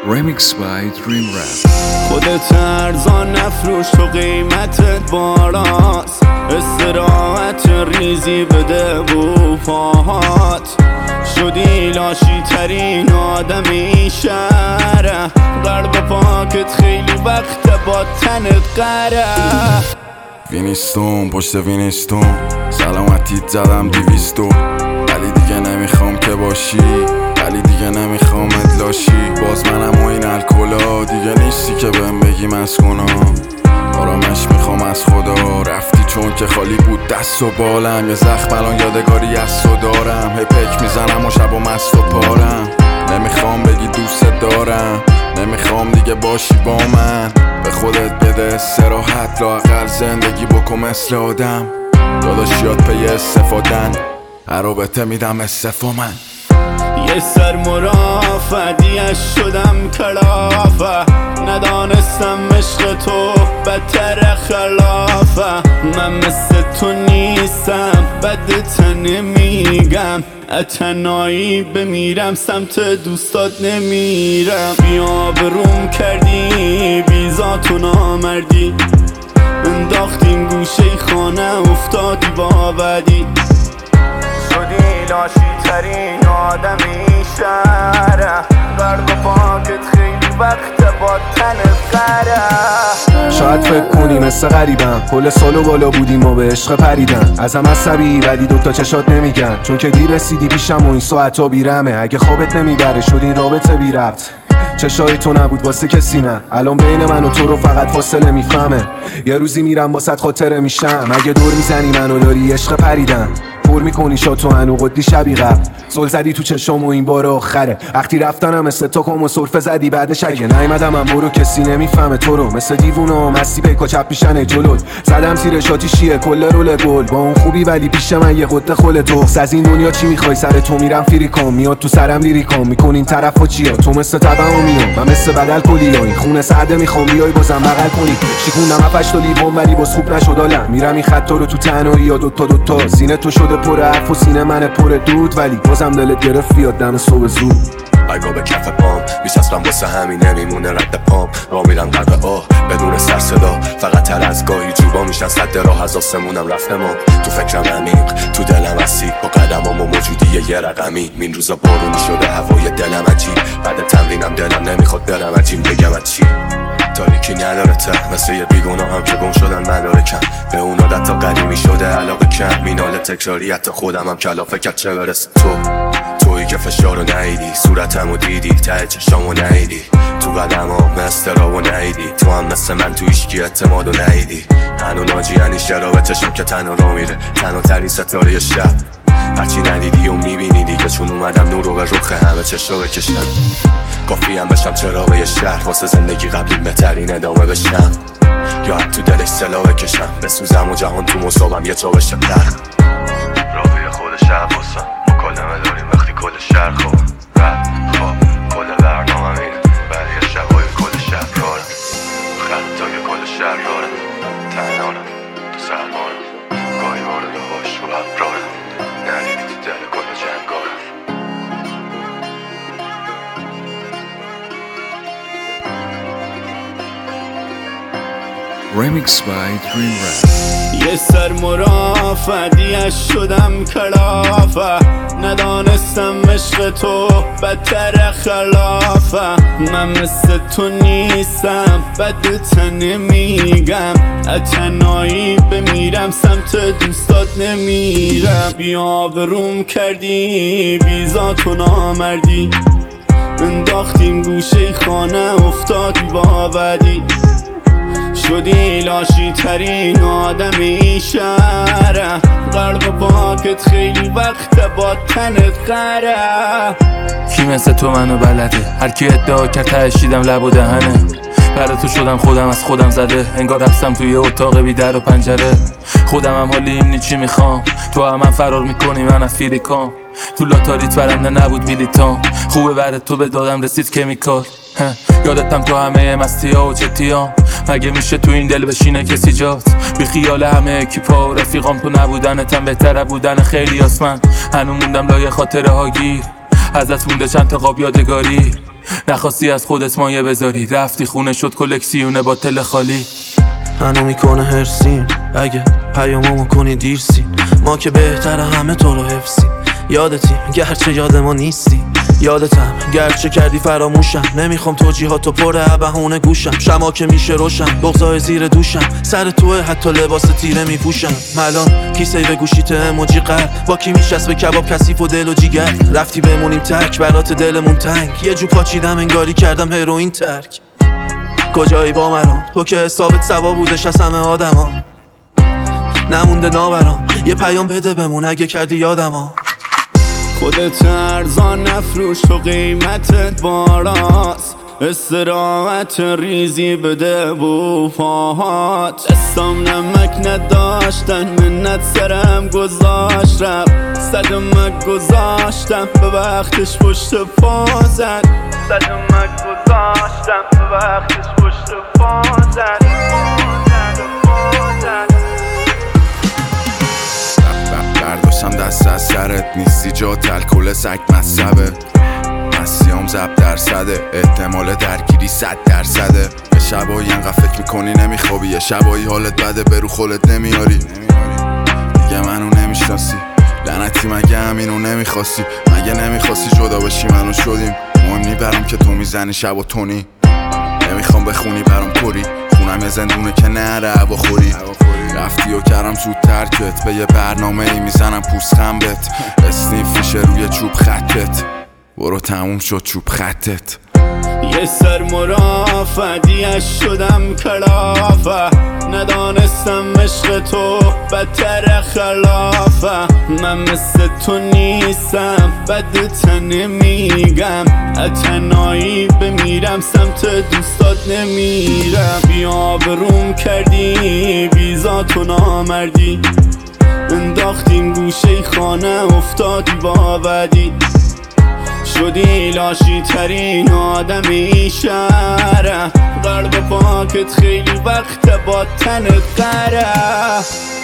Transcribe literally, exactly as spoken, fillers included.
Remix by Dream Rap. خودت ارزان نفروش تو قیمتت بالاست، استراحت ریزی بده بو پاهات. شدی لاشی ترین آدمی شهره، قلب پاکت خیلی وقت با تنت قره. وینستون پشت وینستون سلامتیت زدم دیویستو، ولی دیگه نمیخوام که باشی، ولی دیگه نمیخوام ادلاشی. باز منم و این الکلا دیگه نیستی که بهم بگی مسکونا. آرامش میخوام از خدا، رفتی چون که خالی بود دست و بالم. یه زخم الان یادگاری از تو دارم، هی پک میزنم و شب و مست و پارم. نمیخوام بگی دوست دارم، نمیخوام دیگه باشی با من. به خودت بده استراحت، لااقل زندگی بکن مثل آدم. داداشیات پی استفادن، هر رابطه میدم استفا من. یه سر مرافعیش شدم کلافه، ندانستم عشق تو بدتر خلافه. من مثل تو نیستم بدت نمیگم، اتنایی بمیرم سمت دوستات نمیرم. بیا بروم کردی بیزات و نامردی، انداختیم گوشه خانه افتادی با بدی. شدی لاشی ترین آدمی شهره، قلب پاکت خیلی وقت با تنت قره. شاید فکر کنی مثل غریبم، کل سالو بالا بودیم و به عشق پریدم. ازم عصبی ولی دوتا چشات نمیگن، چون که دیر رسیدی پیشم و این ساعتا بیرمه. اگه خوابت نمیبره شد این رابطه بی ربط، چشای تو نبود واسه کسی نه. الان بین من و تو رو فقط فاصله میفهمه. یه روزی میرم واسط خاطره میشم، اگه دور میزنی منو داری عشق پریدن. پر میکنی شاتو هنو قدی شبی قبل، زل زدی تو چشم و این بار آخره. وقتی رفتنم مثل تو کم و سرفه زدی بعدش اگه نیومدم من برو کسی نمیفهمه تو رو. مثل دیوونا مستی پیکا چپ میشنه جلوت، زدم زیر شاتی شیه کل رول گل. با اون خوبی ولی پیش من یه قطه خل تو. از این دنیا چی میخوای سر تو میرم فریکام، میاد تو سرم لیریکام میکنین طرف و چیا. تو مثل تبعو میام من مثل بدل کلی، این خونه سرده میخوام بیای بازم بغل کنی. شیکوندم هفتش تا لیوان ولی باز خوب نشد حالم، میرم این خطا رو تو تنهایی یا دوتا دوتا. سینه تو شده پر حرف و سینه من پر دود، ولی بازم دلت گرفت بیاد دم صبح زود. اگه به کف پام میچسبم واسه همین نمیمونه رد پام. را میرم غرق آه بدون سر صدا، فقط تر از گاهی جوبا میشن صد راه. از آسمونم رفت ما تو فکرم عمیق، تو دلم اسید با قدمام و موجودی یه رقمی. این روزا بارونی شده هوای دلم عجیب، بعد تمرینم دلم نمیخواد برم عجیب. بگم از چی تاریکی نداره ته، مثل یه بیگونا هم که گم شدن مدارکم. به اون عادت ها قدیمی شده علاقه کم، مینال تکراری حتی خودم هم کلافه کرد چه برسه تو. تویی که فشارو نهیدی، صورتمو دیدی، ته چشامو نهیدی، تو قدمام استرابو نهیدی. تو هم مثل من تو هیچکی اعتمادو نهیدی. هنو ناجی یعنی شرابه چشم که تنها رو میره، تنها ترین ستاره شب. هرچی ندیدی و میبینی دیگه، چون اومدم نور رو به رخ همه چشا بکشم. کافی هم بشم چراغ یه شهر، واسه زندگی قبلی بهترین ادامه بشم. یا تو دلش سلا بکشم، بسوزم و جهان تو مصابم یه چا بشه پر. راوی خود شهر باسم مکالمه داریم وقتی کل شهر خواب رد خواب. کل برنامه اینه برای شبای کل شهر کارم، خطای کل شهر رارم، تنهانم تو سرمانم، گاهی وارد هاش رو ابرارم، ندیدی تو دل کل جنگارم. Remix by Dream Rap. یه سر مرافعیش شدم کلافه، ندانستم عشق تو بدتر خلافه. من مثل تو نیستم بدت نمیگم، اتنایی بمیرم سمت دوستات نمیرم. بیا بروم کردی بیزات و نامردی، انداختیم گوشه خانه افتادی با بدی. شدی لاشی ترین آدمی شهره، قلب پاکت خیلی وقت با تنت قره. کی مثل تو منو بلده، هر کی ادعا کرد تهشیدم لب و دهنه. برای تو شدم خودم از خودم زده، انگار رفتم توی اتاق بی در و پنجره. خودم هم حالی این چی میخوام، تو هم من فرار میکنی من از فیریکام. تو لاتاریت برنده نبود میلیتام، خوبه برای تو به دادم رسید کمیکال. یادتم تو همه مستی ها و جدی ها، مگه میشه تو این دل بشینه کسی جات؟ بی خیال همه اکیپا و رفیقام تو نبودنتم بهتره بودن خیلی آسمن. هنو موندم لای خاطره ها گیر، ازت مونده چند تا قاب یادگاری، نخواستی از خودت مایه بذاری، رفتی خونه شد کلکسیونه با تل خالی. منو میکنه هرسیم اگه پیاممو کنی دیرسی، ما که بهتره همه تو رو حفظیم. یادتیم گرچه یاد ما نیستی، یادتم گرچه کردی فراموشم. نمیخوام توجیهاتو پره بهونه گوشم، شما که میشه روشم بغضای زیر دوشم. سر توه حتی لباس تیره میپوشم. ملان کیسه به گوشیت اموجی قلب، با کی میشست به کباب کثیف و دل و جیگر. رفتی بمونیم تک برات دلمون تنگ، یه جو پاچیدم انگاری کردم هروئین ترک. کجایی با مرام تو که حسابت سوا بودش از همه آدما، نمونده نابرام یه پیام بده بمون اگه کردی یادما. خودت ارزان نفروش تو قیمتت باراست، استراحت ریزی بده بو پاهات. دستام نمک نداشتن منت سرم گذاشت، رفت صدمک گذاشتم به وقتش پشت پا زد. صدمک گذاشتم به وقتش پشت پا زد. برداشتم دست از سرت نیستی، جات الکل سگ مصبه. مسیام زب درصده، احتمال درگیری صد درصده. یه شبایی انقدر فکر میکنی نمیخوابی، یه شبایی حالت بده برو خولت نمیاری. دیگه منو نمیشناسی لعنتی، مگه همینو نمیخواستی؟ مگه نمیخواستی جدا بشی منو شدیم؟ مهم نی برام که تو میزنی شب و تونی، نمیخوام بخونی برام پری. خونم یه زندونه که نره هوا خوری. رفتی و کردم زود ترکت، به یه برنامه ای میزنم پوست خمبت. اسنیف میشه روی چوب خطت، برو تموم شد چوب خطت. یه سر مرافعیش شدم کلافه، ندانستم عشق تو بدتر خلافه. من مثل تو نیستم بدت نمیگم، اتنایی بمیرم سمت دوستات نمیرم. بیا بروم کردی بیزاتو نامردی، انداختیم گوشه خانه افتادی با بدی. شدی لاشی ترین آدمی شهره، قلب پاکت خیلی وقت با تنت قره.